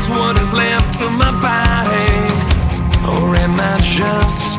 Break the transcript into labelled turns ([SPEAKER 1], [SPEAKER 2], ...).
[SPEAKER 1] what is left of my body, or am I just